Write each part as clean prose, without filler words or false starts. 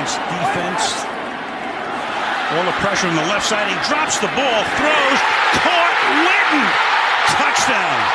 Giants defense. All the pressure on the left side. He drops the ball, throws, caught, Witten, touchdown.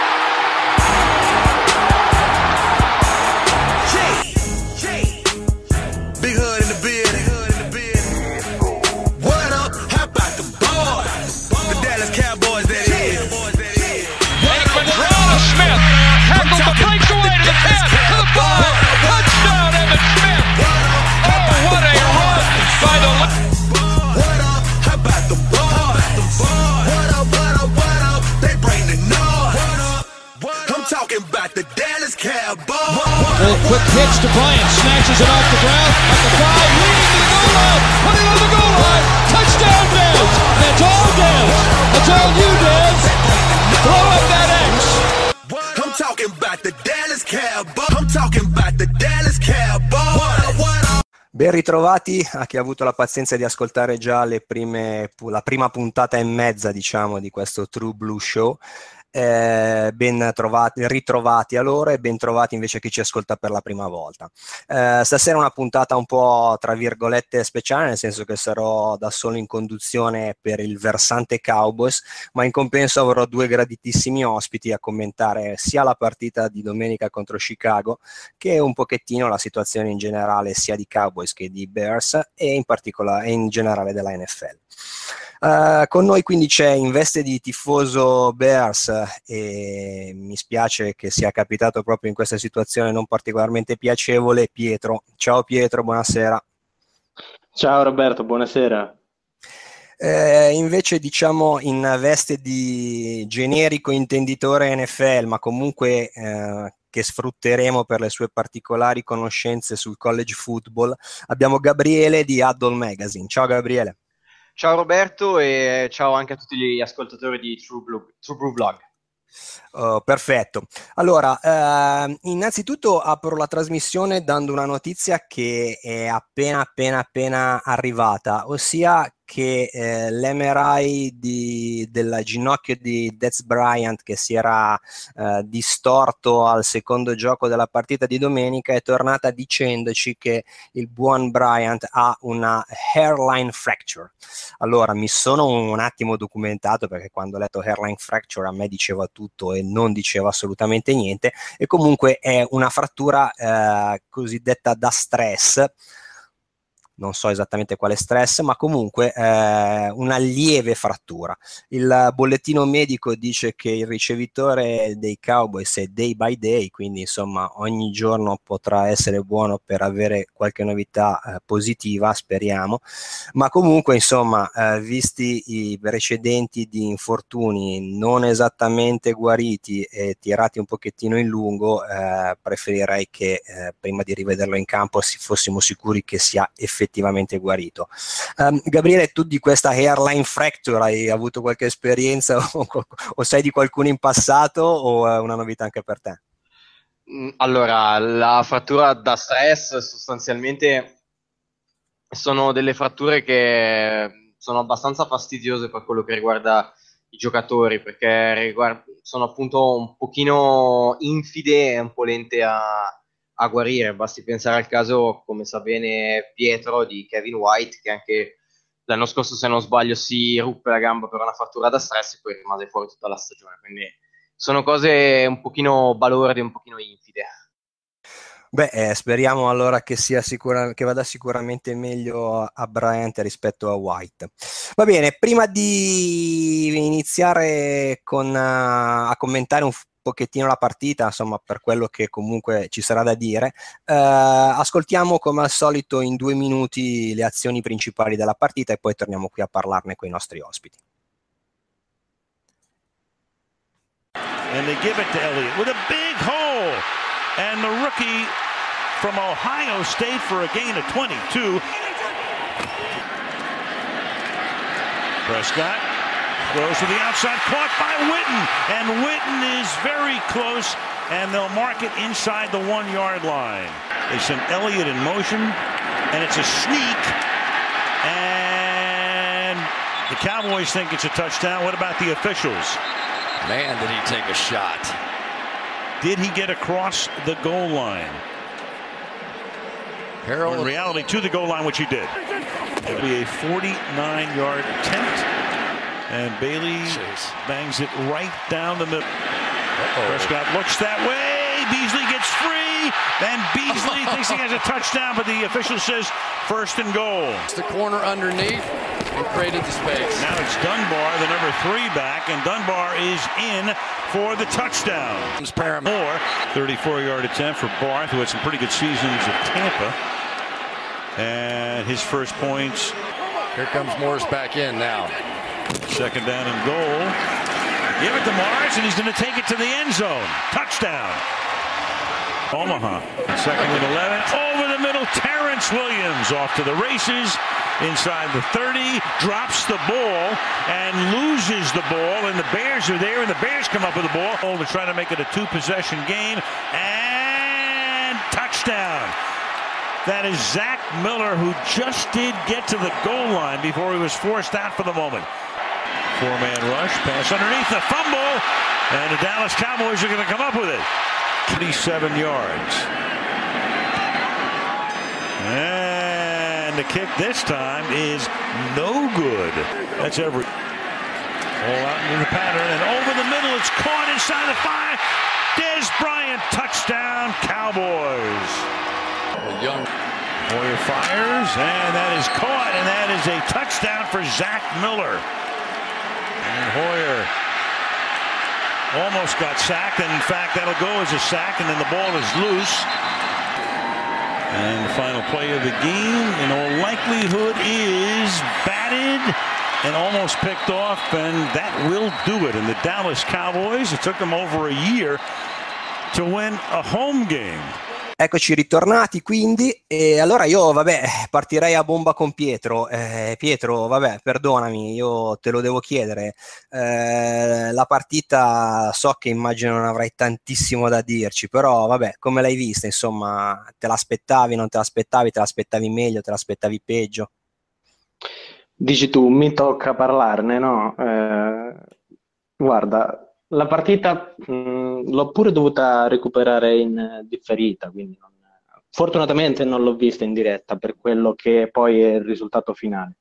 Big hood in the building. What up? How about the boys? The Dallas Cowboys, that is. Aikman drawn to Smith. Hackles the breaks away to the 10, to the 5. Touchdown, Evan Smith. Oh, what a run by the left. What up? How about the boys? What up? They bring the noise. I'm talking about the Dallas Cowboys. Little quick pitch to Bryant, snatches it off the ground, at the 5, leading to the goal line, putting on the goal line, touchdown Dez, that's all Dez, that's all you Dez, throw up that X. I'm talking about the Dallas Cowboys. I'm talking about the Dallas Cowboys. What up? Ben ritrovati a chi ha avuto la pazienza di ascoltare già la prima puntata e mezza, diciamo, di questo True Blue Show. Ben ritrovati a loro e ben trovati invece chi ci ascolta per la prima volta. Stasera è una puntata un po' tra virgolette speciale, nel senso che sarò da solo in conduzione per il versante Cowboys, ma in compenso avrò due graditissimi ospiti a commentare sia la partita di domenica contro Chicago che un pochettino la situazione in generale sia di Cowboys che di Bears e in particolare in generale della NFL. Con noi quindi c'è in veste di tifoso Bears e mi spiace che sia capitato proprio in questa situazione non particolarmente piacevole Pietro. Ciao Pietro, buonasera. Ciao Roberto, buonasera. Invece diciamo in veste di generico intenditore NFL, ma comunque che sfrutteremo per le sue particolari conoscenze sul college football, abbiamo Gabriele di Huddle Magazine. Ciao Gabriele. Ciao Roberto e ciao anche a tutti gli ascoltatori di True Blue Vlog. Perfetto. Allora, innanzitutto apro la trasmissione dando una notizia che è appena arrivata, ossia che l'MRI del ginocchio di Dez Bryant, che si era distorto al secondo gioco della partita di domenica, è tornata dicendoci che il buon Bryant ha una hairline fracture. Allora, mi sono un attimo documentato, perché quando ho letto hairline fracture a me diceva tutto e non diceva assolutamente niente, e comunque è una frattura cosiddetta da stress. Non so esattamente quale stress, ma comunque una lieve frattura. Il bollettino medico dice che il ricevitore dei Cowboys è day by day, quindi insomma ogni giorno potrà essere buono per avere qualche novità positiva, speriamo, ma comunque insomma visti i precedenti di infortuni non esattamente guariti e tirati un pochettino in lungo, preferirei che prima di rivederlo in campo fossimo sicuri che sia effettivamente guarito. Gabriele, tu di questa hairline fracture hai avuto qualche esperienza o sai di qualcuno in passato o è una novità anche per te? Allora, la frattura da stress sostanzialmente sono delle fratture che sono abbastanza fastidiose per quello che riguarda i giocatori, perché sono appunto un pochino infide e un po' lente a guarire. Basti pensare al caso, come sa bene Pietro, di Kevin White, che anche l'anno scorso, se non sbaglio, si ruppe la gamba per una frattura da stress e poi rimase fuori tutta la stagione. Quindi sono cose un pochino balorde, un pochino infide. Beh, speriamo allora che che vada sicuramente meglio a Bryant rispetto a White. Va bene, prima di iniziare a commentare un pochettino la partita, insomma, per quello che comunque ci sarà da dire, ascoltiamo come al solito in 2 minuti le azioni principali della partita e poi torniamo qui a parlarne con i nostri ospiti. And they give it to Elliott with a big hole. And the rookie from Ohio State for a gain of 22. Prescott throws to the outside, caught by Witten. And Witten is very close, and they'll mark it inside the 1-yard line. They send Elliott in motion, and it's a sneak. And the Cowboys think it's a touchdown. What about the officials? Man, did he take a shot. Did he get across the goal line? In reality, to the goal line, which he did. It'll be a 49-yard attempt, and Bailey bangs it right down the middle. Prescott looks that way. Beasley gets free, and Beasley thinks he has a touchdown, but the official says first and goal. It's the corner underneath and created the space. Now it's Dunbar, the number 3 back, and Dunbar is in for the touchdown. More 34-yard attempt for Barth, who had some pretty good seasons at Tampa. And his first points. Here comes Morris back in now. Second down and goal. Give it to Morris, and he's going to take it to the end zone. Touchdown. Omaha. Second and 11. Over the middle, Terrence Williams off to the races. Inside the 30, drops the ball and loses the ball, and the Bears are there, and the Bears come up with the ball to try to make it a 2-possession game, and touchdown. That is Zach Miller, who just did get to the goal line before he was forced out for the moment. 4-man rush, pass underneath, the fumble, and the Dallas Cowboys are going to come up with it. 27 yards. And the kick this time is no good. That's every. All out into the pattern, and over the middle, it's caught inside the 5. Dez Bryant, touchdown, Cowboys. Hoyer fires, and that is caught, and that is a touchdown for Zach Miller. And Hoyer almost got sacked, and in fact, that'll go as a sack, and then the ball is loose. And the final play of the game, in all likelihood, is batted and almost picked off, and that will do it. And the Dallas Cowboys, it took them over a year to win a home game. Eccoci ritornati quindi, e allora io partirei a bomba con Pietro. Pietro, perdonami, io te lo devo chiedere, la partita so che immagino non avrai tantissimo da dirci, però come l'hai vista, insomma, te l'aspettavi, non te l'aspettavi, te l'aspettavi meglio, te l'aspettavi peggio? Dici tu, mi tocca parlarne, no? Guarda, la partita l'ho pure dovuta recuperare in differita, quindi fortunatamente non l'ho vista in diretta per quello che poi è il risultato finale.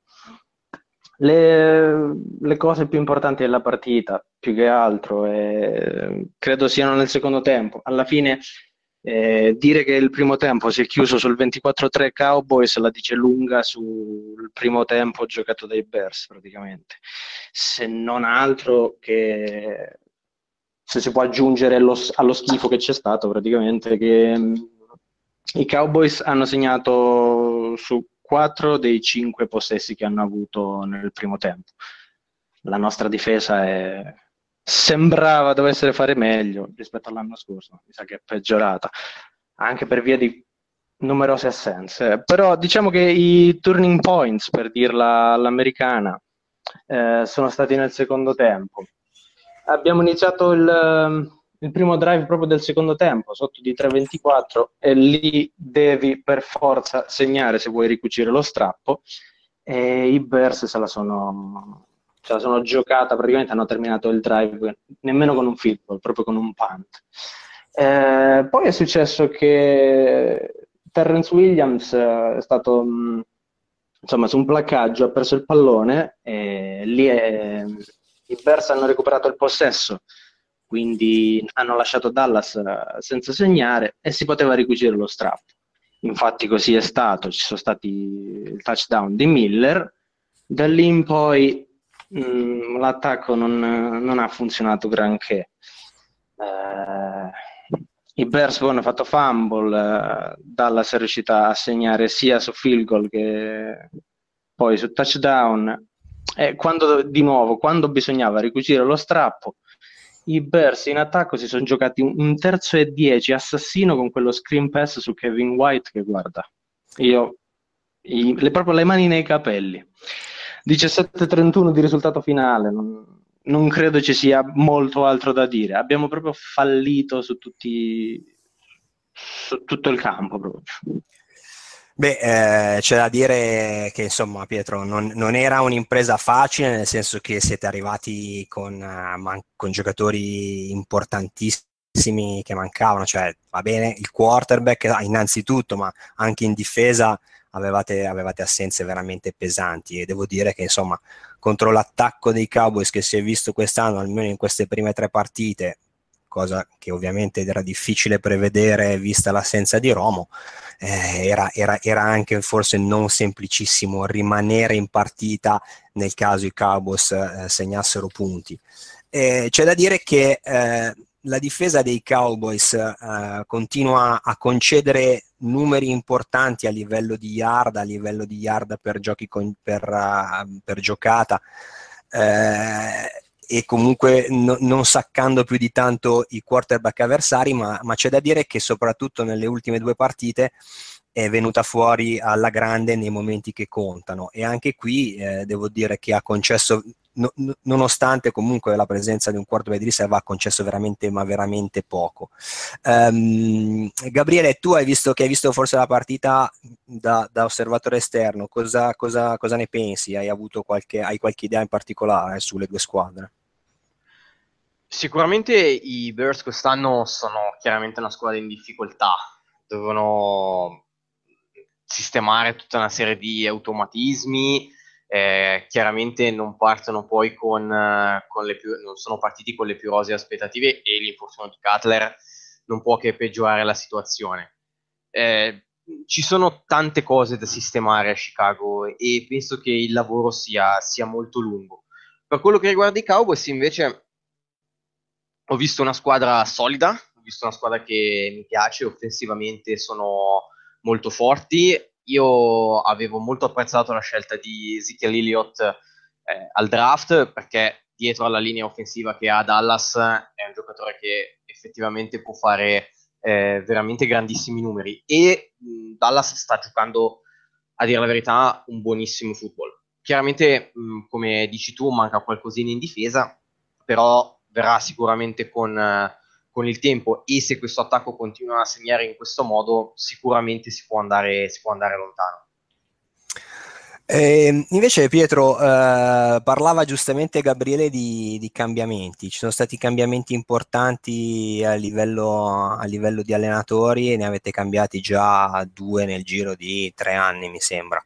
Le cose più importanti della partita, più che altro, credo siano nel secondo tempo. Alla fine dire che il primo tempo si è chiuso sul 24-3 Cowboys la dice lunga sul primo tempo giocato dai Bears praticamente, se non altro che se si può aggiungere allo schifo che c'è stato praticamente, che i Cowboys hanno segnato su 4 dei 5 possessi che hanno avuto nel primo tempo. La nostra difesa sembrava dovesse fare meglio rispetto all'anno scorso, mi sa che è peggiorata, anche per via di numerose assenze. Però diciamo che i turning points, per dirla all'americana, sono stati nel secondo tempo. Abbiamo iniziato il primo drive proprio del secondo tempo, sotto di 3-24, e lì devi per forza segnare se vuoi ricucire lo strappo, e i Bears se la sono giocata, praticamente hanno terminato il drive nemmeno con un field goal, proprio con un punt. Poi è successo che Terrence Williams è stato su un placcaggio, ha perso il pallone, e lì i Bears hanno recuperato il possesso, quindi hanno lasciato Dallas senza segnare e si poteva ricucire lo strappo. Infatti così è stato, ci sono stati il touchdown di Miller, da lì in poi l'attacco non ha funzionato granché. I Bears poi hanno fatto fumble, Dallas è riuscita a segnare sia su field goal che poi su touchdown. Quando bisognava ricucire lo strappo, i Bears in attacco si sono giocati un terzo e 10 assassino con quello screen pass su Kevin White che, guarda, proprio le mani nei capelli. 17-31 di risultato finale, non credo ci sia molto altro da dire, abbiamo proprio fallito su tutto il campo proprio. C'è da dire che insomma, Pietro, non era un'impresa facile, nel senso che siete arrivati con giocatori importantissimi tantissimi che mancavano, cioè va bene il quarterback innanzitutto, ma anche in difesa avevate assenze veramente pesanti, e devo dire che insomma contro l'attacco dei Cowboys che si è visto quest'anno, almeno in queste prime 3 partite, cosa che ovviamente era difficile prevedere vista l'assenza di Romo, era anche forse non semplicissimo rimanere in partita nel caso i Cowboys segnassero punti. C'è da dire che la difesa dei Cowboys continua a concedere numeri importanti a livello di yard per giochi per giocata, e comunque non saccando più di tanto i quarterback avversari, ma c'è da dire che soprattutto nelle ultime 2 partite è venuta fuori alla grande nei momenti che contano, e anche qui devo dire che ha concesso, nonostante comunque la presenza di un quarterback di riserva, ha concesso veramente poco. Gabriele, tu hai visto forse la partita da osservatore esterno, cosa ne pensi? Hai qualche idea in particolare sulle 2 squadre? Sicuramente i Bears quest'anno sono chiaramente una squadra in difficoltà, devono sistemare tutta una serie di automatismi, chiaramente non partono poi non sono partiti con le più rosee aspettative, e l'infortunio di Cutler non può che peggiorare la situazione. Ci sono tante cose da sistemare a Chicago, e penso che il lavoro sia molto lungo. Per quello che riguarda i Cowboys invece ho visto una squadra solida, ho visto una squadra che mi piace, offensivamente sono molto forti. Io avevo molto apprezzato la scelta di Ezekiel Elliott al draft, perché dietro alla linea offensiva che ha Dallas è un giocatore che effettivamente può fare veramente grandissimi numeri, e Dallas sta giocando, a dire la verità, un buonissimo football. Chiaramente, come dici tu, manca qualcosina in difesa, però verrà sicuramente con il tempo, e se questo attacco continua a segnare in questo modo, sicuramente si può andare lontano. Invece Pietro, parlava giustamente Gabriele di cambiamenti. Ci sono stati cambiamenti importanti a livello di allenatori, e ne avete cambiati già 2 nel giro di 3 anni, mi sembra.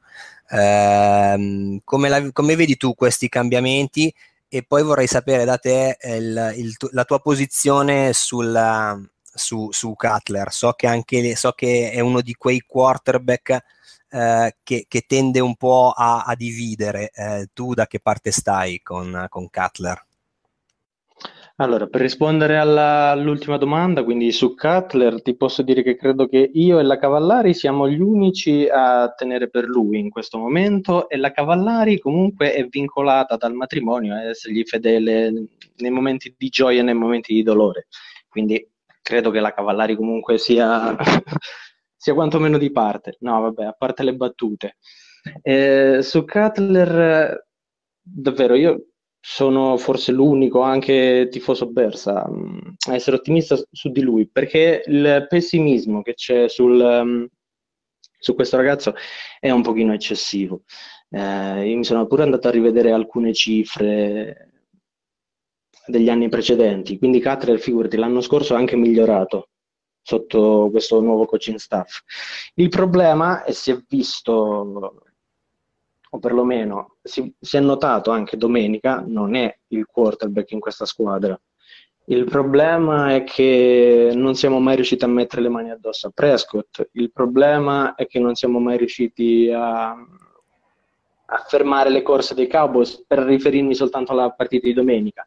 Come vedi tu questi cambiamenti? E poi vorrei sapere da te la tua posizione su Cutler. So che è uno di quei quarterback che tende un po' a dividere. Tu da che parte stai con Cutler? Allora, per rispondere all'ultima domanda, quindi su Cutler, ti posso dire che credo che io e la Cavallari siamo gli unici a tenere per lui in questo momento, e la Cavallari comunque è vincolata dal matrimonio a essergli fedele nei momenti di gioia e nei momenti di dolore. Quindi credo che la Cavallari comunque sia quantomeno di parte. No, vabbè, a parte le battute. Su Cutler, davvero, io sono forse l'unico, anche tifoso Bears, a essere ottimista su di lui, perché il pessimismo che c'è su questo ragazzo è un pochino eccessivo. Io mi sono pure andato a rivedere alcune cifre degli anni precedenti, quindi Cutler, figurati, l'anno scorso ha anche migliorato sotto questo nuovo coaching staff. Il problema, e si è visto, o perlomeno si è notato anche domenica, non è il quarterback in questa squadra. Il problema è che non siamo mai riusciti a mettere le mani addosso a Prescott. Il problema è che non siamo mai riusciti a fermare le corse dei Cowboys, per riferirmi soltanto alla partita di domenica.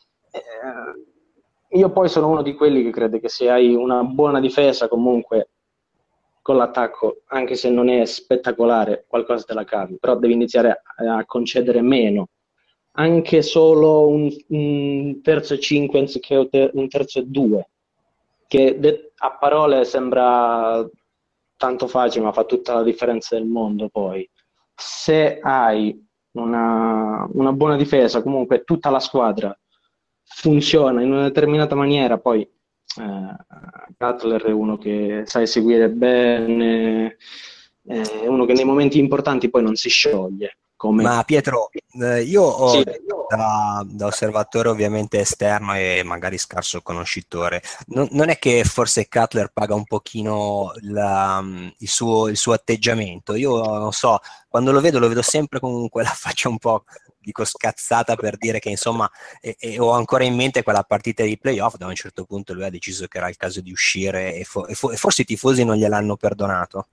Io poi sono uno di quelli che crede che se hai una buona difesa, comunque con l'attacco, anche se non è spettacolare, qualcosa te la cavi, però devi iniziare a concedere meno, anche solo un terzo e 5 anziché un terzo e 2, che a parole sembra tanto facile, ma fa tutta la differenza del mondo. Poi se hai una buona difesa, comunque tutta la squadra funziona in una determinata maniera, poi Cutler è uno che sa eseguire bene, è uno che nei momenti importanti poi non si scioglie. Ma Pietro, io ho Sì. da osservatore ovviamente esterno e magari scarso conoscitore, non è che forse Cutler paga un pochino il suo atteggiamento? Io non so, quando lo vedo sempre con quella faccia un po', dico scazzata per dire che insomma, e ho ancora in mente quella partita di playoff, da un certo punto lui ha deciso che era il caso di uscire e forse i tifosi non gliel'hanno perdonato.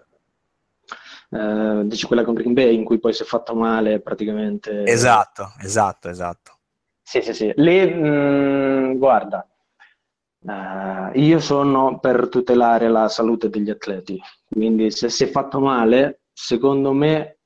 Dici quella con Green Bay in cui poi si è fatto male praticamente. Esatto, esatto, esatto. Sì, sì, sì. Lì, guarda, io sono per tutelare la salute degli atleti, quindi se si è fatto male, secondo me,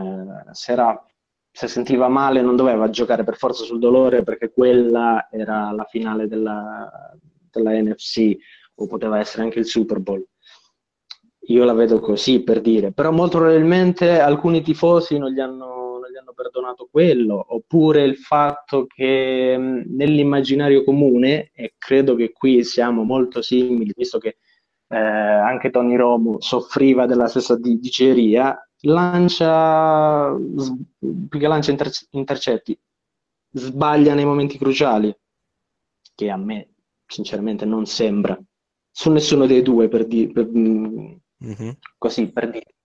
se sentiva male non doveva giocare per forza sul dolore perché quella era la finale della NFC o poteva essere anche il Super Bowl. Io la vedo così per dire, però molto probabilmente alcuni tifosi non gli hanno perdonato quello, oppure il fatto che nell'immaginario comune, e credo che qui siamo molto simili, visto che anche Tony Romo soffriva della stessa diceria, più che lancia intercetti, sbaglia nei momenti cruciali, che a me sinceramente non sembra su nessuno dei due Mhm. così per dire.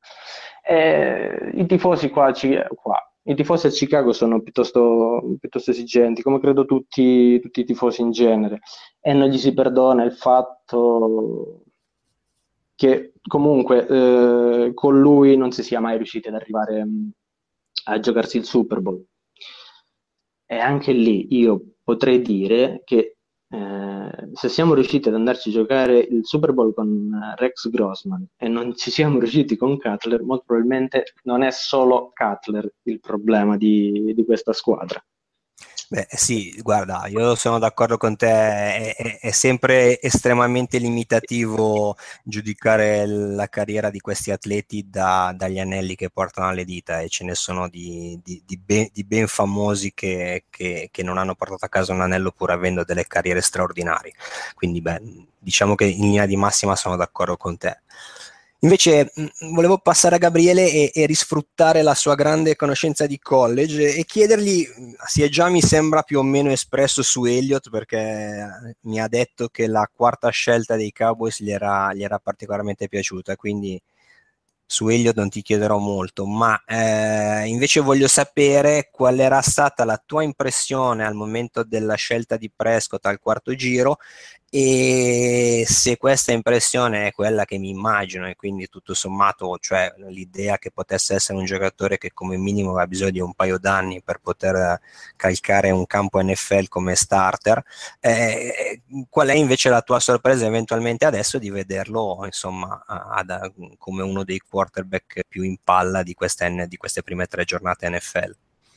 I tifosi i tifosi a Chicago sono piuttosto esigenti, come credo tutti i tifosi in genere, e non gli si perdona il fatto che comunque con lui non si sia mai riusciti ad arrivare a giocarsi il Super Bowl. E anche lì io potrei dire che se siamo riusciti ad andarci a giocare il Super Bowl con Rex Grossman e non ci siamo riusciti con Cutler, molto probabilmente non è solo Cutler il problema di questa squadra. Beh, sì, guarda, io sono d'accordo con te, è sempre estremamente limitativo giudicare la carriera di questi atleti dagli anelli che portano alle dita e ce ne sono di ben famosi che non hanno portato a casa un anello pur avendo delle carriere straordinarie. Quindi, beh, diciamo che in linea di massima sono d'accordo con te. Invece volevo passare a Gabriele e risfruttare la sua grande conoscenza di college e chiedergli, mi sembra più o meno espresso su Elliott perché mi ha detto che la quarta scelta dei Cowboys gli era particolarmente piaciuta, quindi su Elliott non ti chiederò molto, ma invece voglio sapere qual era stata la tua impressione al momento della scelta di Prescott al quarto giro e se questa impressione è quella che mi immagino e quindi tutto sommato, cioè l'idea che potesse essere un giocatore che come minimo aveva bisogno di un paio d'anni per poter calcare un campo NFL come starter, qual è invece la tua sorpresa eventualmente adesso di vederlo insomma come uno dei quarterback più in palla di queste prime 3 giornate NFL?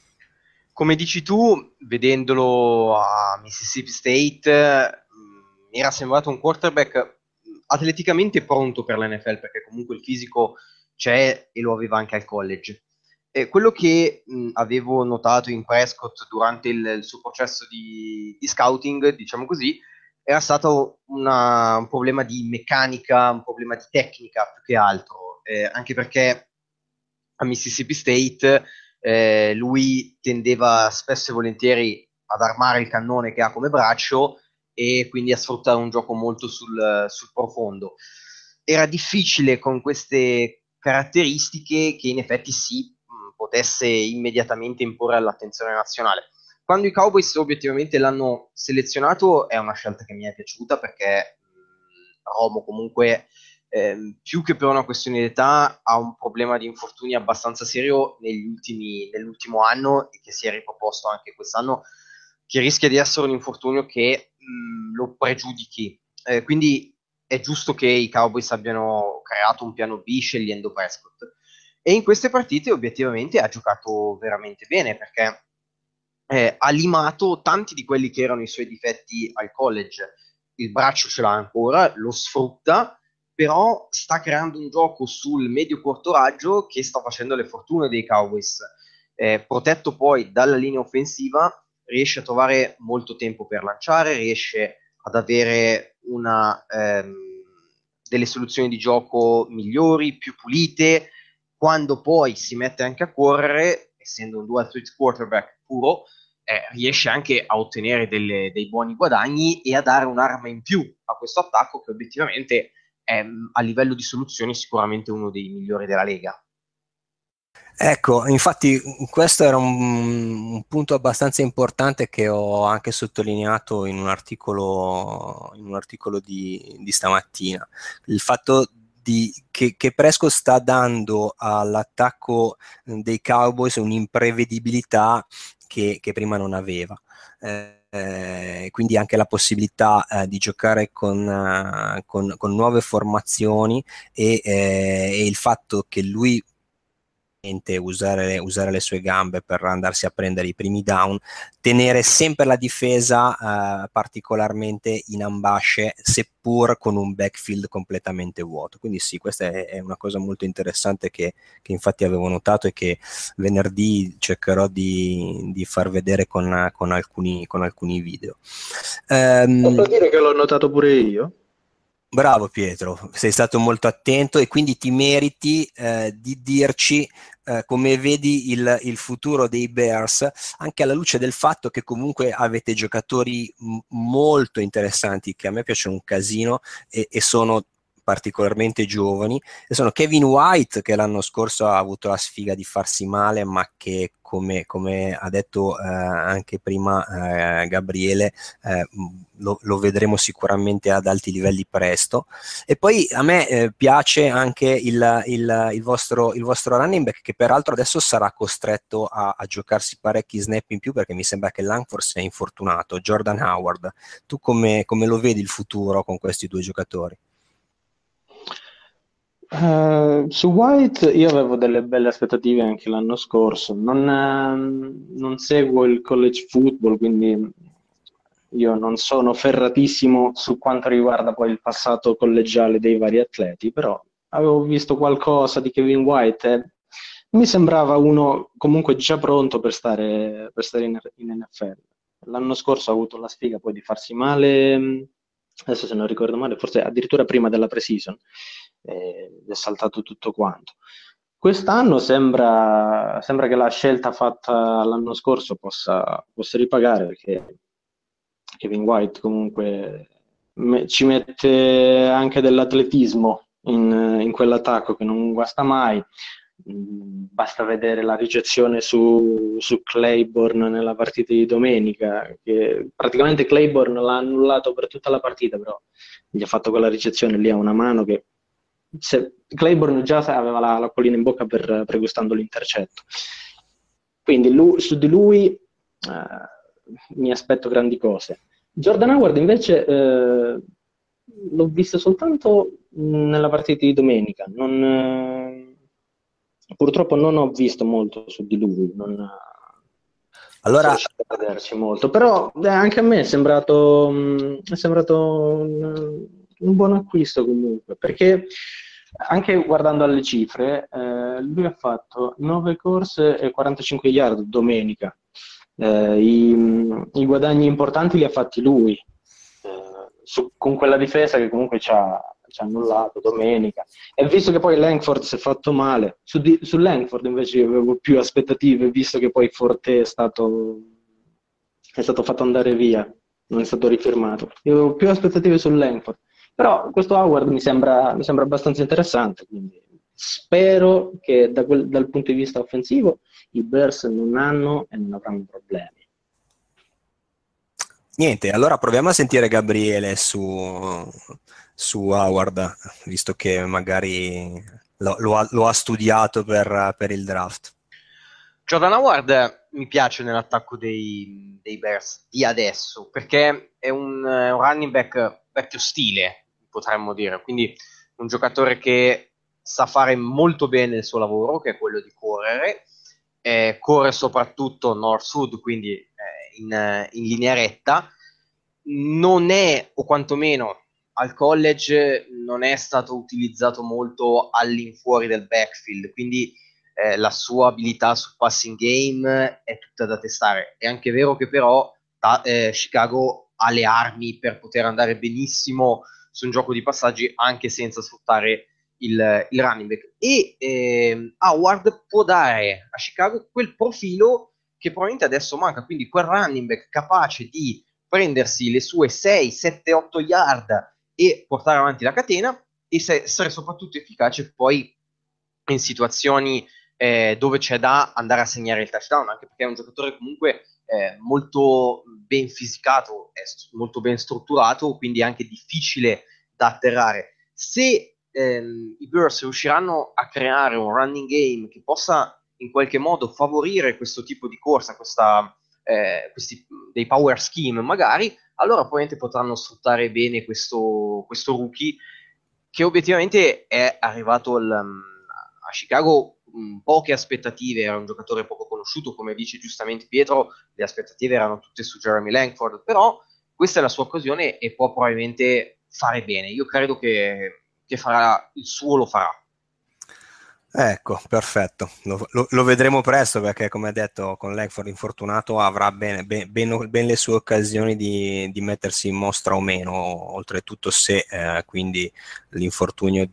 Come dici tu, vedendolo a Mississippi State, mi era sembrato un quarterback atleticamente pronto per l'NFL, perché comunque il fisico c'è e lo aveva anche al college. Quello che avevo notato in Prescott durante il suo processo di scouting, diciamo così, era stato un problema di meccanica, un problema di tecnica più che altro, anche perché a Mississippi State lui tendeva spesso e volentieri ad armare il cannone che ha come braccio e quindi a sfruttare un gioco molto sul profondo. Era difficile con queste caratteristiche che in effetti si potesse immediatamente imporre all'attenzione nazionale. Quando i Cowboys obiettivamente l'hanno selezionato è una scelta che mi è piaciuta perché Romo comunque più che per una questione di età ha un problema di infortuni abbastanza serio nell'ultimo anno e che si è riproposto anche quest'anno, che rischia di essere un infortunio che lo pregiudichi. Quindi è giusto che i Cowboys abbiano creato un piano B scegliendo Prescott. E in queste partite obiettivamente ha giocato veramente bene perché ha limato tanti di quelli che erano i suoi difetti al college. Il braccio ce l'ha ancora, lo sfrutta, però sta creando un gioco sul medio-corto raggio che sta facendo le fortune dei Cowboys. Protetto poi dalla linea offensiva, riesce a trovare molto tempo per lanciare, riesce ad avere delle soluzioni di gioco migliori, più pulite. Quando poi si mette anche a correre, essendo un dual threat quarterback puro, riesce anche a ottenere dei buoni guadagni e a dare un'arma in più a questo attacco che obiettivamente è a livello di soluzioni sicuramente uno dei migliori della Lega. Ecco, infatti questo era un punto abbastanza importante che ho anche sottolineato in un articolo di stamattina. Il fatto che Prescott sta dando all'attacco dei Cowboys un'imprevedibilità che prima non aveva. Quindi anche la possibilità di giocare con nuove formazioni e il fatto che lui usare le sue gambe per andarsi a prendere i primi down, tenere sempre la difesa particolarmente in ambasce, seppur con un backfield completamente vuoto. Quindi sì, questa è una cosa molto interessante che infatti avevo notato e che venerdì cercherò di far vedere con alcuni video. Posso dire che l'ho notato pure io? Bravo Pietro, sei stato molto attento e quindi ti meriti di dirci come vedi il futuro dei Bears, anche alla luce del fatto che comunque avete giocatori molto interessanti che a me piacciono un casino e sono particolarmente giovani, e sono Kevin White, che l'anno scorso ha avuto la sfiga di farsi male, ma che come ha detto anche prima Gabriele, lo vedremo sicuramente ad alti livelli presto. E poi a me piace anche il vostro running back, che peraltro adesso sarà costretto a giocarsi parecchi snap in più, perché mi sembra che Langford sia infortunato. Jordan Howard, tu come lo vedi il futuro con questi due giocatori? Su White io avevo delle belle aspettative anche l'anno scorso. Non seguo il college football, quindi io non sono ferratissimo su quanto riguarda poi il passato collegiale dei vari atleti, però avevo visto qualcosa di Kevin White e mi sembrava uno comunque già pronto per stare in NFL. L'anno scorso ha avuto la sfiga poi di farsi male, adesso se non ricordo male, forse addirittura prima della pre-season, è saltato tutto quanto. Quest'anno sembra che la scelta fatta l'anno scorso possa ripagare, perché Kevin White comunque ci mette anche dell'atletismo in quell'attacco che non guasta mai. Basta vedere la ricezione su Claiborne nella partita di domenica, che praticamente Claiborne l'ha annullato per tutta la partita, però gli ha fatto quella ricezione lì a una mano che Claiborne già aveva l'acquolina in bocca pregustando l'intercetto. Quindi su di lui mi aspetto grandi cose. Jordan Howard invece l'ho visto soltanto nella partita di domenica. Purtroppo non ho visto molto su di lui. Allora, a vederci molto, però anche a me è sembrato un buon acquisto comunque, perché anche guardando alle cifre, lui ha fatto 9 corse e 45 yard domenica. I guadagni importanti li ha fatti lui, con quella difesa che comunque ci ha annullato domenica. E visto che poi Langford si è fatto male, su Langford invece avevo più aspettative, visto che poi Forte è stato fatto andare via, non è stato rifirmato. Io avevo più aspettative su Langford, però questo Howard mi sembra abbastanza interessante, quindi spero che dal punto di vista offensivo i Bears non hanno e non avranno problemi. Niente, allora proviamo a sentire Gabriele su Howard, visto che magari lo ha studiato per il draft. Jordan Howard mi piace nell'attacco dei Bears di adesso, perché è un running back vecchio stile, potremmo dire, quindi un giocatore che sa fare molto bene il suo lavoro, che è quello di correre, corre soprattutto north-sud, quindi in linea retta. Non è, o quantomeno al college, non è stato utilizzato molto all'infuori del backfield, quindi la sua abilità sul passing game è tutta da testare. È anche vero che però Chicago ha le armi per poter andare benissimo su un gioco di passaggi anche senza sfruttare il running back, e Howard può dare a Chicago quel profilo che probabilmente adesso manca, quindi quel running back capace di prendersi le sue 6, 7, 8 yard e portare avanti la catena, e essere soprattutto efficace poi in situazioni dove c'è da andare a segnare il touchdown, anche perché è un giocatore comunque molto ben fisicato, è molto ben strutturato, quindi è anche difficile da atterrare. Se i Bears riusciranno a creare un running game che possa in qualche modo favorire questo tipo di corsa, questi dei power scheme magari, allora probabilmente potranno sfruttare bene questo rookie, che obiettivamente è arrivato a Chicago poche aspettative, era un giocatore poco conosciuto, come dice giustamente Pietro, le aspettative erano tutte su Jeremy Langford, però questa è la sua occasione e può probabilmente fare bene. Io credo che farà il suo, lo farà. Ecco, perfetto, lo vedremo presto, perché come ha detto, con Langford infortunato avrà ben le sue occasioni di mettersi in mostra o meno, oltretutto se quindi l'infortunio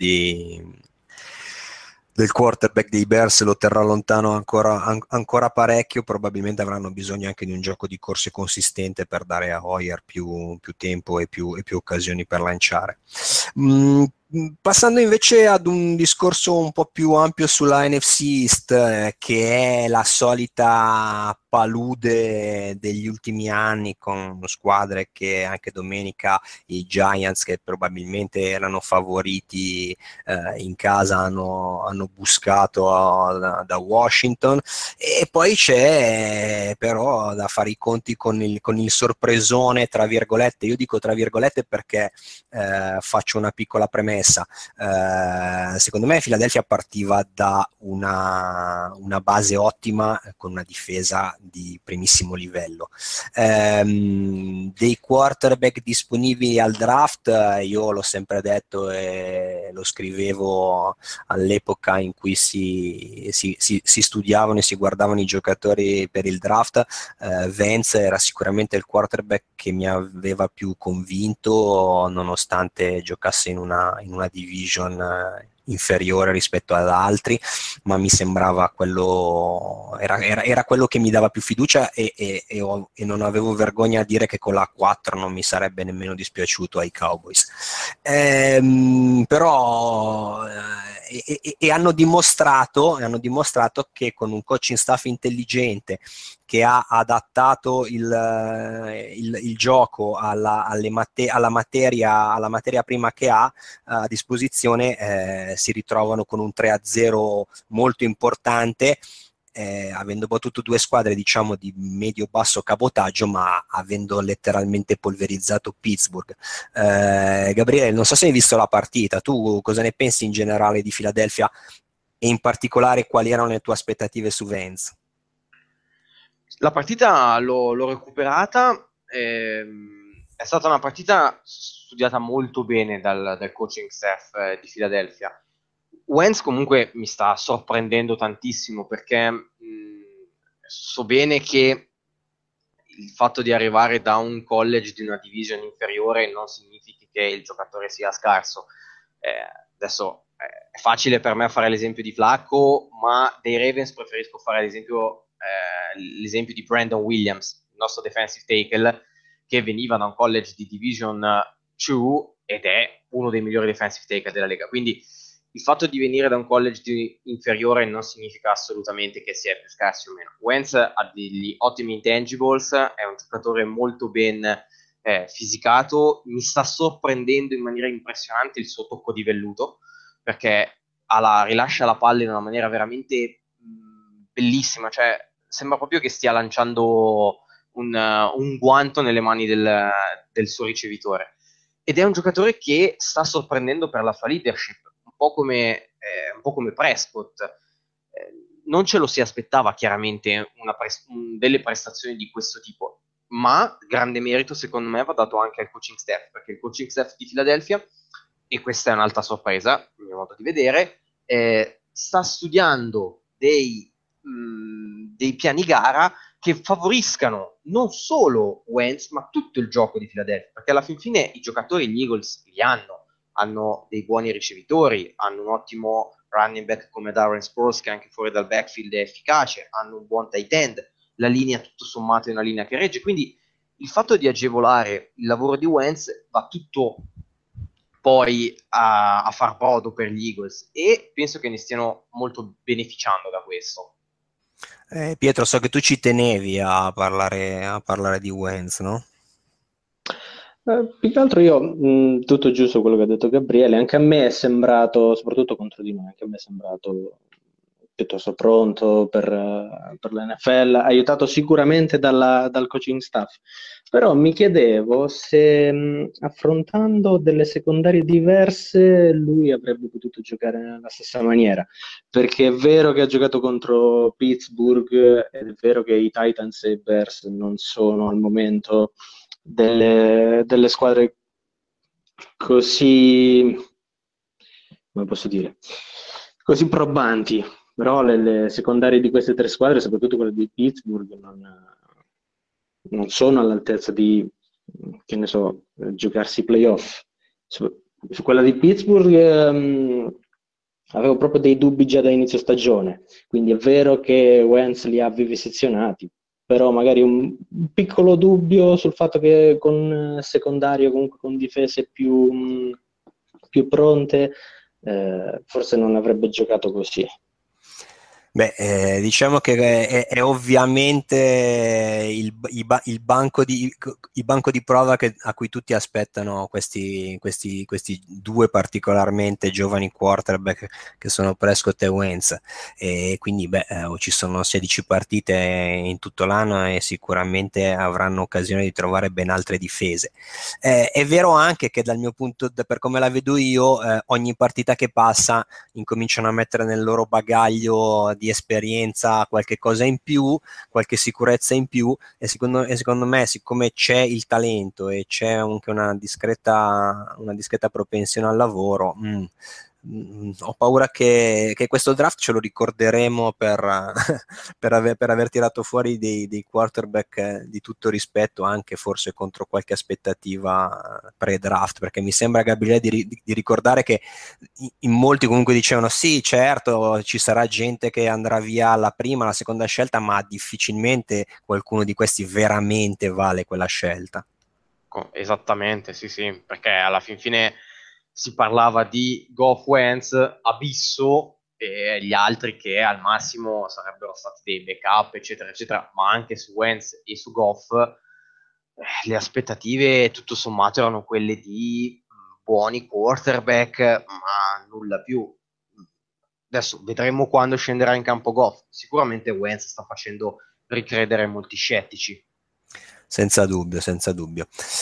del quarterback dei Bears lo terrà lontano ancora parecchio, probabilmente avranno bisogno anche di un gioco di corse consistente per dare a Hoyer più tempo e più occasioni per lanciare. Passando invece ad un discorso un po' più ampio sulla NFC East, che è la solita palude degli ultimi anni, con squadre che anche domenica i Giants, che probabilmente erano favoriti in casa, hanno buscato da Washington, e poi c'è però da fare i conti con il sorpresone, tra virgolette. Io dico tra virgolette perché faccio una piccola premessa. Secondo me Philadelphia partiva da una base ottima, con una difesa di primissimo livello. Dei quarterback disponibili al draft, io l'ho sempre detto e lo scrivevo all'epoca in cui si studiavano e si guardavano i giocatori per il draft, Vance era sicuramente il quarterback che mi aveva più convinto, nonostante giocasse in una division inferiore rispetto ad altri, ma mi sembrava era quello che mi dava più fiducia, e non avevo vergogna a dire che con la 4 non mi sarebbe nemmeno dispiaciuto ai Cowboys. Però hanno dimostrato che con un coaching staff intelligente, che ha adattato il gioco alla materia prima che ha a disposizione, si ritrovano con un 3-0 molto importante, avendo battuto due squadre diciamo di medio-basso cabotaggio, ma avendo letteralmente polverizzato Pittsburgh. Gabriele, non so se hai visto la partita, tu cosa ne pensi in generale di Philadelphia, e in particolare quali erano le tue aspettative su Vance? La partita l'ho recuperata, è stata una partita studiata molto bene dal coaching staff di Philadelphia. Wentz comunque mi sta sorprendendo tantissimo, perché so bene che il fatto di arrivare da un college di una division inferiore non significa che il giocatore sia scarso. Adesso è facile per me fare l'esempio di Flacco, ma dei Ravens preferisco fare l'esempio di Brandon Williams, il nostro defensive tackle, che veniva da un college di Division 2 ed è uno dei migliori defensive tackle della Lega. Quindi il fatto di venire da un college inferiore non significa assolutamente che sia più scarsi o meno. Wentz ha degli ottimi intangibles, è un giocatore molto ben fisicato, mi sta sorprendendo in maniera impressionante il suo tocco di velluto, perché rilascia la palla in una maniera veramente bellissima, cioè sembra proprio che stia lanciando un guanto nelle mani del suo ricevitore, ed è un giocatore che sta sorprendendo per la sua leadership, un po' come Prescott. Non ce lo si aspettava chiaramente delle prestazioni di questo tipo, ma grande merito secondo me va dato anche al coaching staff, perché il coaching staff di Philadelphia, e questa è un'altra sorpresa a mio modo di vedere, sta studiando dei piani gara che favoriscano non solo Wentz ma tutto il gioco di Philadelphia, perché alla fin fine i giocatori gli Eagles li hanno hanno dei buoni ricevitori, hanno un ottimo running back come Darren Sproles che anche fuori dal backfield è efficace, hanno un buon tight end, la linea tutto sommato è una linea che regge, quindi il fatto di agevolare il lavoro di Wentz va tutto poi a far brodo per gli Eagles e penso che ne stiano molto beneficiando da questo. Pietro, so che tu ci tenevi a parlare di Wentz, no? Più che altro io, tutto giusto quello che ha detto Gabriele, anche a me è sembrato, soprattutto contro di noi, anche a me è sembrato piuttosto pronto per l'NFL, aiutato sicuramente dal coaching staff. Però mi chiedevo se affrontando delle secondarie diverse lui avrebbe potuto giocare nella stessa maniera, perché è vero che ha giocato contro Pittsburgh, ed è vero che i Titans e i Bears non sono al momento delle squadre così, come posso dire, così probanti, però le secondarie di queste tre squadre, soprattutto quelle di Pittsburgh, non sono all'altezza di, che ne so, giocarsi i playoff. Su quella di Pittsburgh avevo proprio dei dubbi già da inizio stagione, quindi è vero che Wentz li ha vivisezionati, però magari un piccolo dubbio sul fatto che con secondario, comunque con difese più pronte, forse non avrebbe giocato così. Beh, diciamo che è ovviamente il banco di prova a cui tutti aspettano questi due particolarmente giovani quarterback che sono Prescott e Wentz, e quindi ci sono 16 partite in tutto l'anno e sicuramente avranno occasione di trovare ben altre difese. È vero anche che dal mio punto, per come la vedo io, ogni partita che passa incominciano a mettere nel loro bagaglio di esperienza qualche cosa in più, qualche sicurezza in più, e secondo me, siccome c'è il talento e c'è anche una discreta propensione al lavoro, ho paura che questo draft ce lo ricorderemo per aver tirato fuori dei quarterback di tutto rispetto, anche forse contro qualche aspettativa pre-draft, perché mi sembra, Gabriele, di ricordare che in molti comunque dicevano sì, certo, ci sarà gente che andrà via alla prima, alla seconda scelta, ma difficilmente qualcuno di questi veramente vale quella scelta. Esattamente, sì, sì, perché alla fin fine si parlava di Goff, Wentz, abisso, e gli altri che al massimo sarebbero stati dei backup, eccetera, eccetera, ma anche su Wentz e su Goff le aspettative tutto sommato erano quelle di buoni quarterback, ma nulla più. Adesso vedremo quando scenderà in campo Goff. Sicuramente Wentz sta facendo ricredere molti scettici. Senza dubbio, senza dubbio.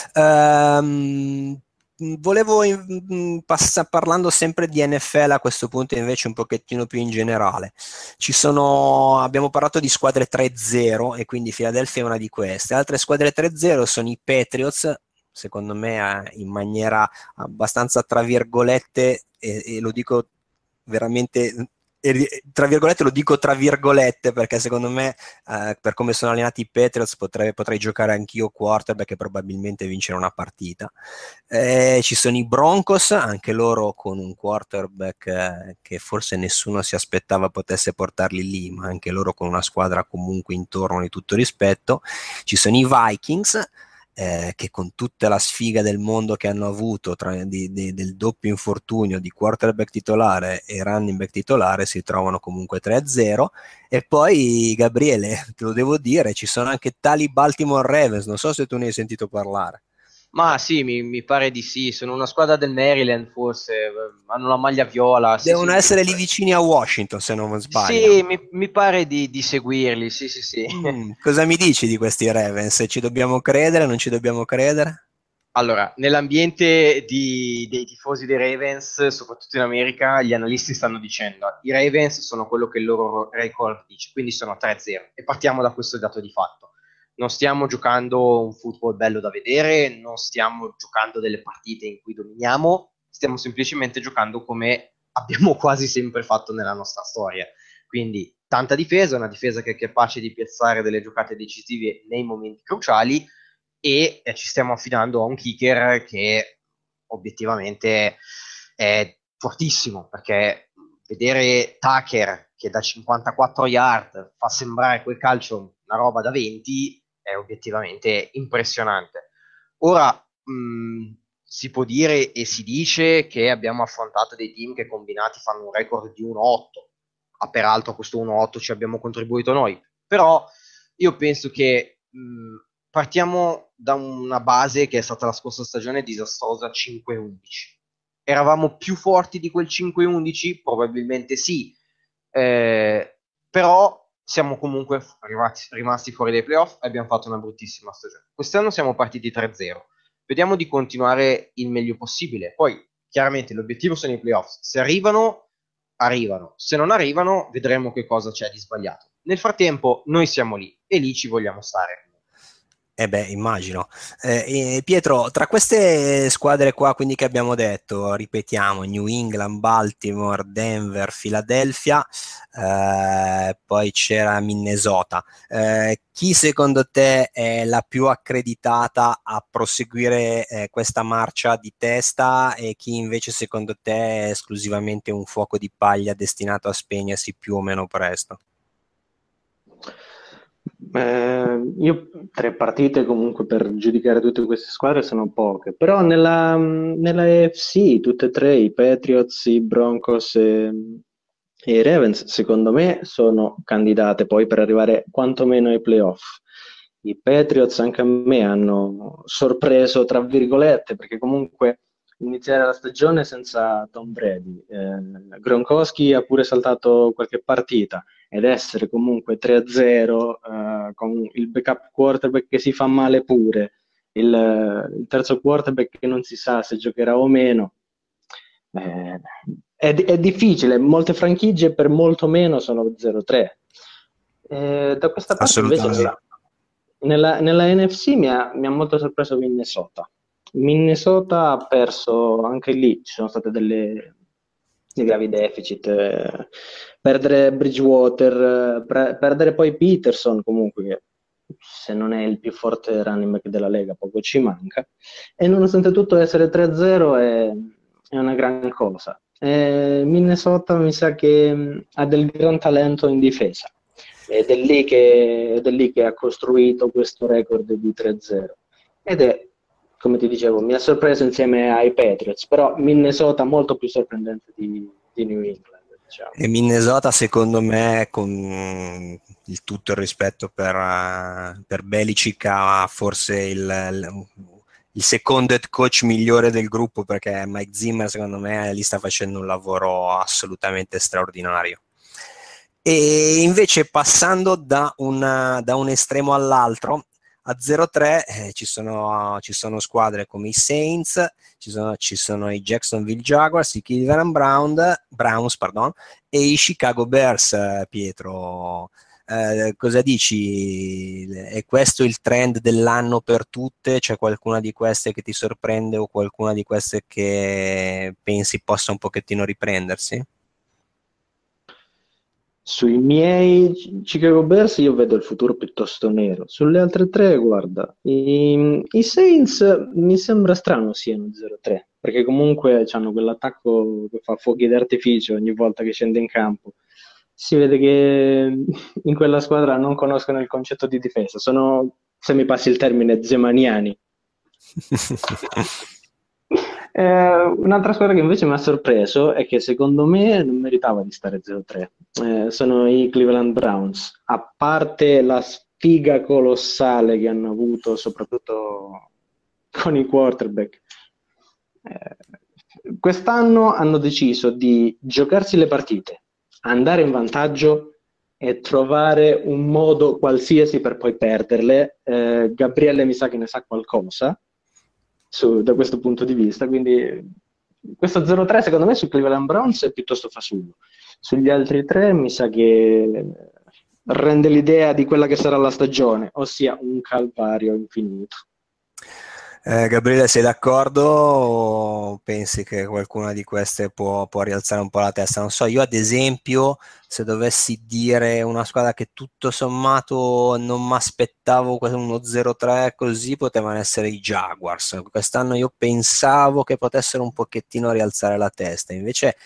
Volevo, parlando sempre di NFL a questo punto, invece un pochettino più in generale. Abbiamo parlato di squadre 3-0 e quindi Philadelphia è una di queste. Altre squadre 3-0 sono i Patriots, secondo me in maniera abbastanza tra virgolette, e lo dico veramente, tra virgolette, lo dico tra virgolette perché secondo me, per come sono allenati i Patriots, potrei giocare anch'io quarterback e probabilmente vincere una partita. Ci sono i Broncos, anche loro con un quarterback che forse nessuno si aspettava potesse portarli lì, ma anche loro con una squadra comunque intorno di tutto rispetto. Ci sono i Vikings, che con tutta la sfiga del mondo che hanno avuto del doppio infortunio di quarterback titolare e running back titolare, si trovano comunque 3-0. E poi, Gabriele, te lo devo dire, ci sono anche tali Baltimore Ravens, non so se tu ne hai sentito parlare. Ma sì, mi pare di sì, sono una squadra del Maryland forse, hanno la maglia viola, sì, Devono sì, essere lì vicini a Washington, se non sbaglio. sì, mi pare di seguirli, sì, sì, sì. Cosa mi dici di questi Ravens? Ci dobbiamo credere, non ci dobbiamo credere? Allora, nell'ambiente dei tifosi dei Ravens, soprattutto in America, gli analisti stanno dicendo i Ravens sono quello che il loro record dice, quindi sono 3-0 e partiamo da questo dato di fatto. Non stiamo giocando un football bello da vedere, non stiamo giocando delle partite in cui dominiamo, stiamo semplicemente giocando come abbiamo quasi sempre fatto nella nostra storia. Quindi tanta difesa, una difesa che è capace di piazzare delle giocate decisive nei momenti cruciali, e ci stiamo affidando a un kicker che obiettivamente è fortissimo, perché vedere Tucker che da 54 yard fa sembrare quel calcio una roba da 20 è obiettivamente impressionante. Ora si può dire e si dice che abbiamo affrontato dei team che combinati fanno un record di 1-8, peraltro a questo 1-8 ci abbiamo contribuito noi, però io penso che partiamo da una base che è stata la scorsa stagione disastrosa, 5-11. Eravamo più forti di quel 5-11? Probabilmente sì, però siamo comunque rimasti fuori dai playoff e abbiamo fatto una bruttissima stagione. Quest'anno siamo partiti 3-0. Vediamo di continuare il meglio possibile. Poi, chiaramente, l'obiettivo sono i playoff. Se arrivano, arrivano. Se non arrivano, vedremo che cosa c'è di sbagliato. Nel frattempo, noi siamo lì e lì ci vogliamo stare. Immagino. Pietro, tra queste squadre qua, quindi che abbiamo detto, ripetiamo, New England, Baltimore, Denver, Philadelphia, poi c'era Minnesota. Chi secondo te è la più accreditata a proseguire questa marcia di testa e chi invece secondo te è esclusivamente un fuoco di paglia destinato a spegnersi più o meno presto? Io 3 partite comunque per giudicare tutte queste squadre sono poche, però nella AFC tutte e tre, i Patriots, i Broncos e i Ravens, secondo me sono candidate poi per arrivare quantomeno ai playoff. I Patriots anche a me hanno sorpreso, tra virgolette, perché comunque iniziare la stagione senza Tom Brady, Gronkowski ha pure saltato qualche partita, ed essere comunque 3-0 con il backup quarterback che si fa male pure, il terzo quarterback che non si sa se giocherà o meno, è difficile. Molte franchigie per molto meno sono 0-3. Da questa parte invece nella NFC mi ha molto sorpreso Minnesota. Minnesota ha perso, anche lì ci sono state dei gravi deficit, perdere Bridgewater, perdere poi Peterson comunque, che se non è il più forte running back della Lega poco ci manca, e nonostante tutto essere 3-0 è una gran cosa. Minnesota mi sa che ha del gran talento in difesa ed è lì che ha costruito questo record di 3-0 ed è, come ti dicevo, mi ha sorpreso insieme ai Patriots, però Minnesota molto più sorprendente di New England, diciamo. E Minnesota secondo me, con tutto il rispetto per Belichick, ha forse il secondo head coach migliore del gruppo, perché Mike Zimmer secondo me lì sta facendo un lavoro assolutamente straordinario. E invece passando da un estremo all'altro, a 0-3 ci sono squadre come i Saints, ci sono i Jacksonville Jaguars, i Cleveland Browns, e i Chicago Bears. Pietro, cosa dici? È questo il trend dell'anno per tutte? C'è qualcuna di queste che ti sorprende o qualcuna di queste che pensi possa un pochettino riprendersi? Sui miei Chicago Bears io vedo il futuro piuttosto nero. Sulle altre tre, guarda, i Saints mi sembra strano siano 0-3, perché comunque hanno quell'attacco che fa fuochi d'artificio ogni volta che scende in campo. Si vede che in quella squadra non conoscono il concetto di difesa, sono, se mi passi il termine, zemaniani. Un'altra squadra che invece mi ha sorpreso e che secondo me non meritava di stare 0-3 sono i Cleveland Browns, a parte la sfiga colossale che hanno avuto soprattutto con i quarterback. Quest'anno hanno deciso di giocarsi le partite, andare in vantaggio e trovare un modo qualsiasi per poi perderle. Gabriele mi sa che ne sa qualcosa da questo punto di vista, quindi questo 0-3 secondo me su Cleveland Browns è piuttosto fasullo. Sugli altri tre mi sa che rende l'idea di quella che sarà la stagione, ossia un calvario infinito. Gabriele, sei d'accordo o pensi che qualcuna di queste può rialzare un po' la testa? Non so, io ad esempio, se dovessi dire una squadra che tutto sommato non mi aspettavo uno 0-3 così, potevano essere i Jaguars. Quest'anno io pensavo che potessero un pochettino rialzare la testa, invece,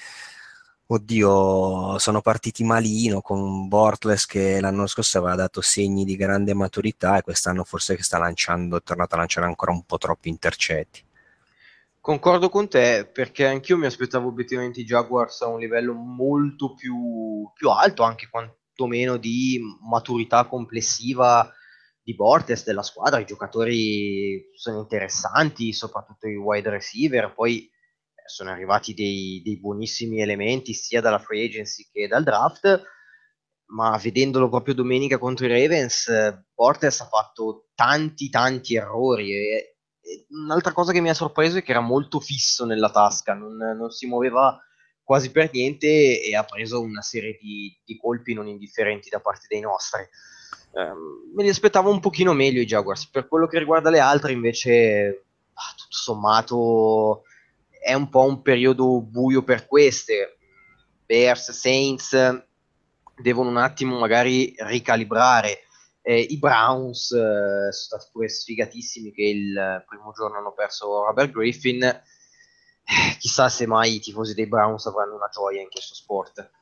oddio, sono partiti malino con Bortles che l'anno scorso aveva dato segni di grande maturità e quest'anno forse che è tornato a lanciare ancora un po' troppi intercetti. Concordo con te perché anch'io mi aspettavo obiettivamente i Jaguars a un livello molto più alto, anche quantomeno di maturità complessiva di Bortez della squadra. I giocatori sono interessanti, soprattutto i wide receiver. Poi sono arrivati dei buonissimi elementi sia dalla free agency che dal draft. Ma vedendolo proprio domenica contro i Ravens, Bortez ha fatto tanti errori e un'altra cosa che mi ha sorpreso è che era molto fisso nella tasca, non si muoveva quasi per niente e ha preso una serie di colpi non indifferenti da parte dei nostri. Me li aspettavo un pochino meglio i Jaguars. Per quello che riguarda le altre, invece, tutto sommato, è un po' un periodo buio per queste. Bears, Saints devono un attimo magari ricalibrare. I Browns sono stati pure sfigatissimi che il primo giorno hanno perso Robert Griffin. Chissà se mai i tifosi dei Browns avranno una gioia in questo sport.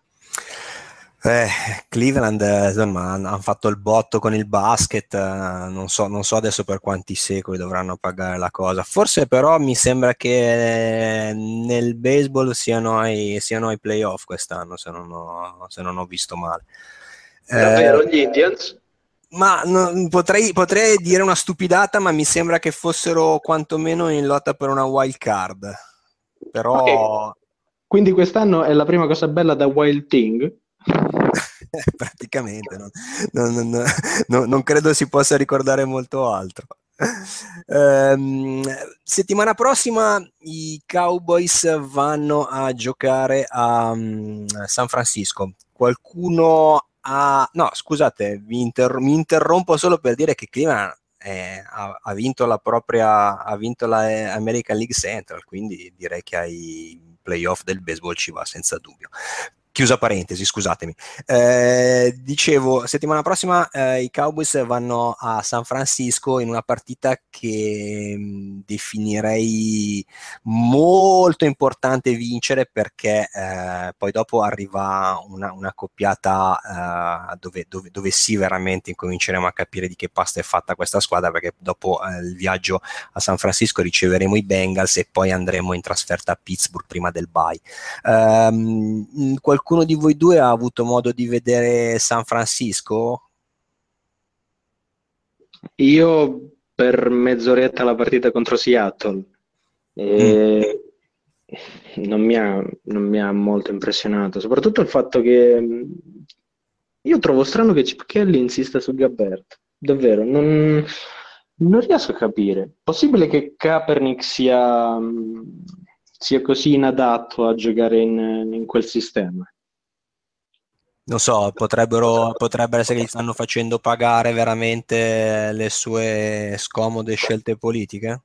Cleveland, insomma, hanno fatto il botto con il basket, non so adesso per quanti secoli dovranno pagare la cosa. Forse però mi sembra che nel baseball siano ai playoff quest'anno, se non ho visto male. Davvero, gli Indians? Ma potrei dire una stupidata, ma mi sembra che fossero quantomeno in lotta per una wild card. Ok, Però quindi quest'anno è la prima cosa bella da Wild Thing? praticamente non credo si possa ricordare molto altro. Settimana prossima i Cowboys vanno a giocare a San Francisco. Qualcuno ha... No, scusate, mi interrompo solo per dire che Cleveland ha vinto ha vinto la American League Central, quindi direi che ai playoff del baseball ci va senza dubbio. Chiusa parentesi, scusatemi. Dicevo, settimana prossima i Cowboys vanno a San Francisco in una partita che definirei molto importante vincere perché poi dopo arriva una coppiata dove sì veramente incominceremo a capire di che pasta è fatta questa squadra, perché dopo il viaggio a San Francisco riceveremo i Bengals e poi andremo in trasferta a Pittsburgh prima del bye. Qualcuno di voi due ha avuto modo di vedere San Francisco? Io per mezz'oretta la partita contro Seattle e non mi ha molto impressionato, soprattutto il fatto che io trovo strano che Chip Kelly insista su Gabbert, davvero, non riesco a capire. Possibile che Kaepernick sia così inadatto a giocare in quel sistema? Non so, potrebbero essere che gli stanno facendo pagare veramente le sue scomode scelte politiche?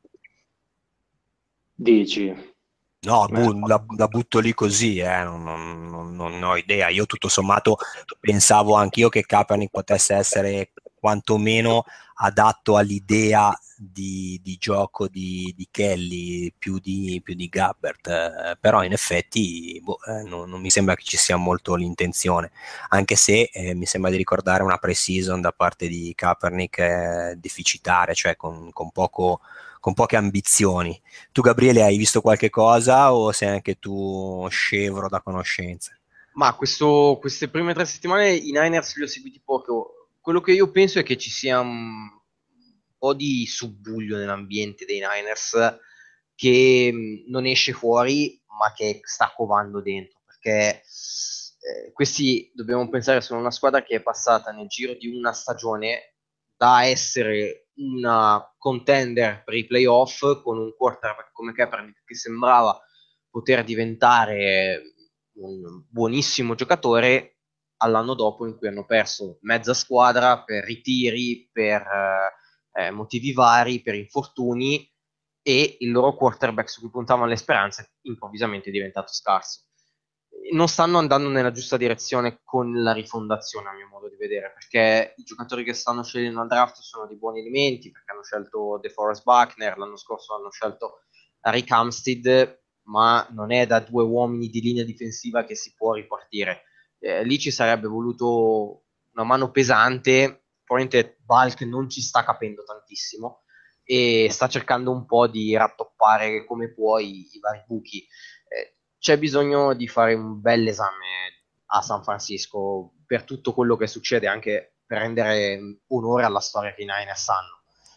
Dici? No, Eh, la butto lì così, non ho idea. Io tutto sommato pensavo anch'io che Kaepernick potesse essere quantomeno adatto all'idea di gioco di Kelly più di Gabbert, però in effetti non mi sembra che ci sia molto l'intenzione, anche se mi sembra di ricordare una pre-season da parte di Kaepernick deficitaria, cioè con poche ambizioni. Tu, Gabriele, hai visto qualche cosa o sei anche tu scevro da conoscenze? Ma queste prime 3 settimane i Niners li ho seguiti poco. Quello che io penso è che ci sia un po' di subbuglio nell'ambiente dei Niners che non esce fuori, ma che sta covando dentro. Perché questi dobbiamo pensare sono una squadra che è passata nel giro di una stagione da essere una contender per i playoff con un quarterback come Kaepernick che sembrava poter diventare un buonissimo giocatore all'anno dopo in cui hanno perso mezza squadra per ritiri, per motivi vari, per infortuni e il loro quarterback su cui puntavano le speranze improvvisamente è diventato scarso. Non stanno andando nella giusta direzione con la rifondazione, a mio modo di vedere, perché i giocatori che stanno scegliendo al draft sono dei buoni elementi, perché hanno scelto DeForest Buckner, l'anno scorso hanno scelto Rick Armstead, ma non è da 2 uomini di linea difensiva che si può ripartire. Lì ci sarebbe voluto una mano pesante. Probabilmente Bulk non ci sta capendo tantissimo e sta cercando un po' di rattoppare come può i vari buchi. C'è bisogno di fare un bel esame a San Francisco per tutto quello che succede, anche per rendere onore alla storia che i Niners hanno.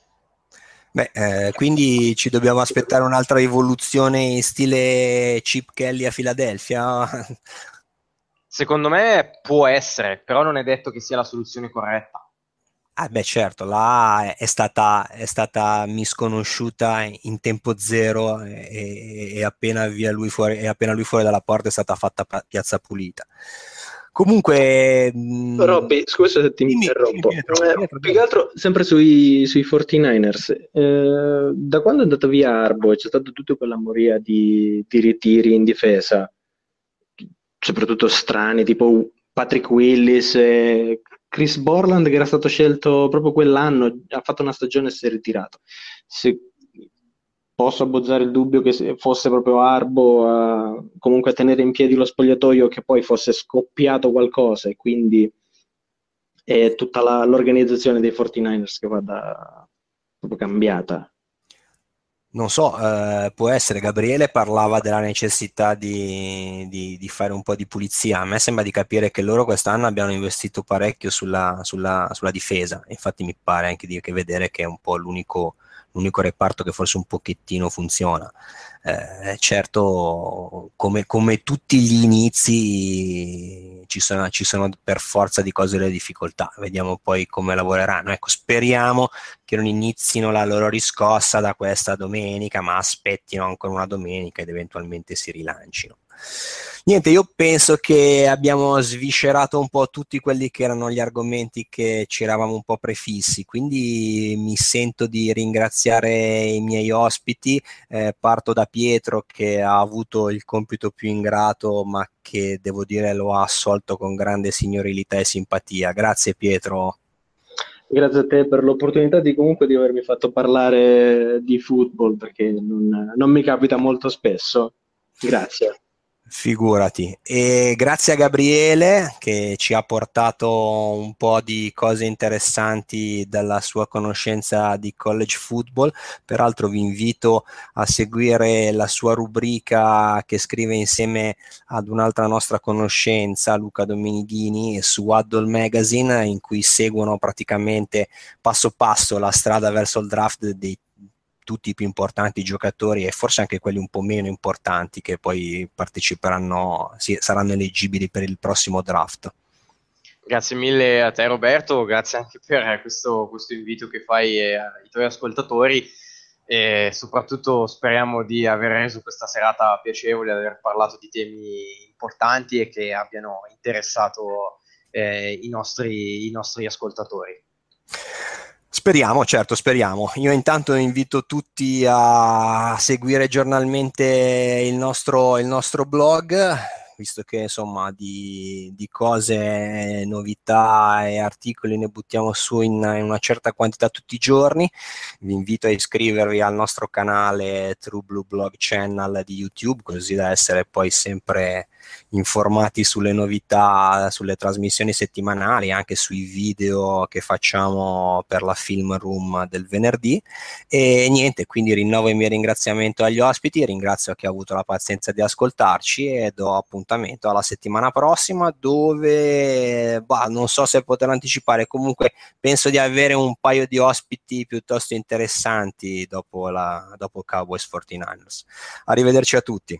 Beh, quindi ci dobbiamo aspettare un'altra rivoluzione in stile Chip Kelly a Filadelfia? Secondo me può essere, però non è detto che sia la soluzione corretta. Beh, certo, là è stata misconosciuta in tempo zero e appena lui fuori dalla porta è stata fatta piazza pulita. Comunque, Robby, scusa se ti interrompo. Più che altro, sempre sui 49ers, da quando è andato via Harbaugh c'è stata tutta quella moria di ritiri in difesa, soprattutto strani, tipo Patrick Willis, Chris Borland, che era stato scelto proprio quell'anno, ha fatto una stagione e si è ritirato. Se posso abbozzare il dubbio che fosse proprio Harbaugh comunque a tenere in piedi lo spogliatoio, che poi fosse scoppiato qualcosa e quindi è tutta l'organizzazione dei 49ers che vada proprio cambiata. Non so, può essere. Gabriele parlava della necessità di fare un po' di pulizia. A me sembra di capire che loro quest'anno abbiano investito parecchio sulla difesa. Infatti mi pare anche di vedere che è un po' l'unico reparto che forse un pochettino funziona. Certo, come tutti gli inizi ci sono per forza di cose le difficoltà. Vediamo poi come lavoreranno. Ecco, speriamo che non inizino la loro riscossa da questa domenica, ma aspettino ancora una domenica ed eventualmente si rilancino. Niente, io penso che abbiamo sviscerato un po' tutti quelli che erano gli argomenti che ci eravamo un po' prefissi, quindi mi sento di ringraziare i miei ospiti. Parto da Pietro, che ha avuto il compito più ingrato, ma che devo dire lo ha assolto con grande signorilità e simpatia. Grazie Pietro. Grazie a te per l'opportunità di avermi fatto parlare di football, perché non mi capita molto spesso. Grazie. Figurati. E grazie a Gabriele, che ci ha portato un po' di cose interessanti dalla sua conoscenza di college football. Peraltro vi invito a seguire la sua rubrica che scrive insieme ad un'altra nostra conoscenza, Luca Dominighini, su Waddle Magazine, in cui seguono praticamente passo passo la strada verso il draft di tutti i più importanti giocatori e forse anche quelli un po' meno importanti che poi parteciperanno, saranno eleggibili per il prossimo draft. Grazie mille a te Roberto, grazie anche per questo invito che fai ai tuoi ascoltatori e soprattutto speriamo di aver reso questa serata piacevole, di aver parlato di temi importanti e che abbiano interessato i nostri ascoltatori. Speriamo, certo, speriamo. Io intanto invito tutti a seguire giornalmente il nostro blog, visto che insomma di cose, novità e articoli ne buttiamo su in una certa quantità tutti i giorni. Vi invito a iscrivervi al nostro canale True Blue Blog Channel di YouTube, così da essere poi sempre informati sulle novità, sulle trasmissioni settimanali, anche sui video che facciamo per la Film Room del venerdì. E niente, quindi rinnovo il mio ringraziamento agli ospiti, ringrazio chi ha avuto la pazienza di ascoltarci e do appuntamento alla settimana prossima, dove non so se poter anticipare, comunque penso di avere un paio di ospiti piuttosto interessanti dopo Cowboys 49ers. Arrivederci a tutti.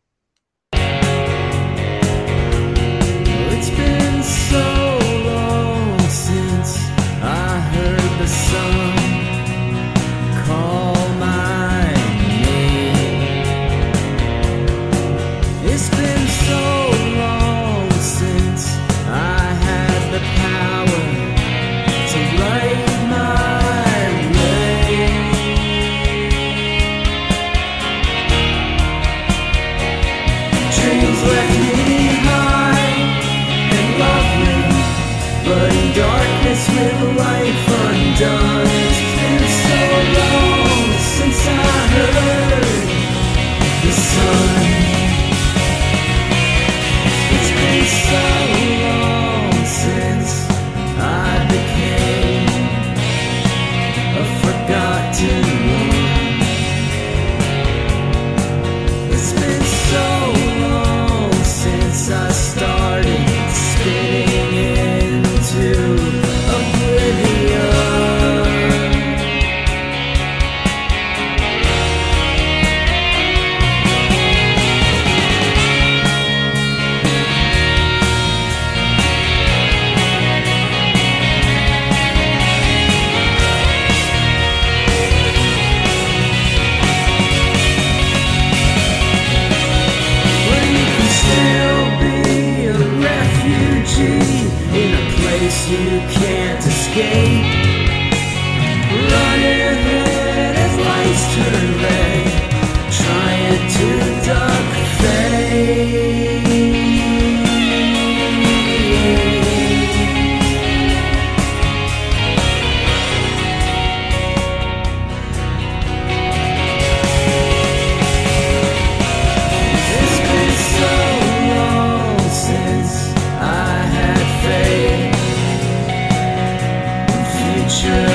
It's been so long since I heard the sun call my name. It's been so long since I had the power to write my name. but in darkness with life undone. It's been so long since I heard the sun. It's been so long since I became a forgotten one. It's been so long since I started spinning into oblivion. Where you can still be a refugee in a place you can't escape. Running ahead as lights turn red, trying to duck fate. It's been so long since I had faith in future